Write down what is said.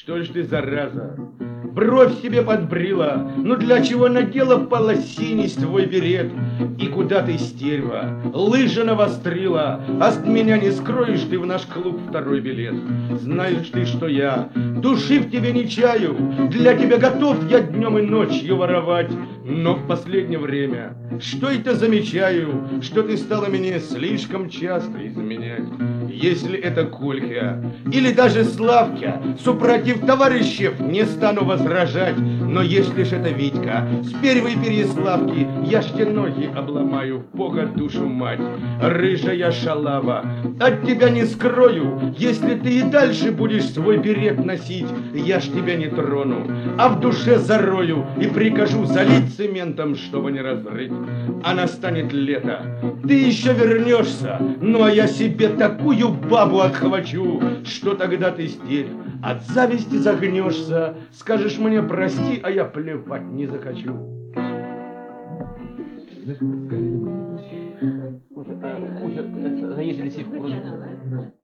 Что ж ты, зараза, бровь себе подбрила, ну для чего надела полосинист твой берет? И куда ты, стерва, лыжи навострила? От меня не скроешь ты в наш клуб второй билет. Знаешь ты, что я души в тебе не чаю, для тебя готов я днем и ночью воровать. Но в последнее время что это замечаю, что ты стала мне слишком часто изменять. Если это Колька или даже Славка, супротив товарищев не стану возражать. Но если ж это Витька с первой Переславки, я ж те ноги обломаю, в Бога душу мать. Рыжая шалава, от тебя не скрою, если ты и дальше будешь свой берет носить, я ж тебя не трону, а в душе зарою и прикажу залить цементом, чтобы не разрыть. А настанет лето, ты еще вернешься, ну а я себе такую бабу отхвачу, что тогда ты, стерь, от зависти загнешься, скажешь мне прости, а я плевать не захочу. Заезжали все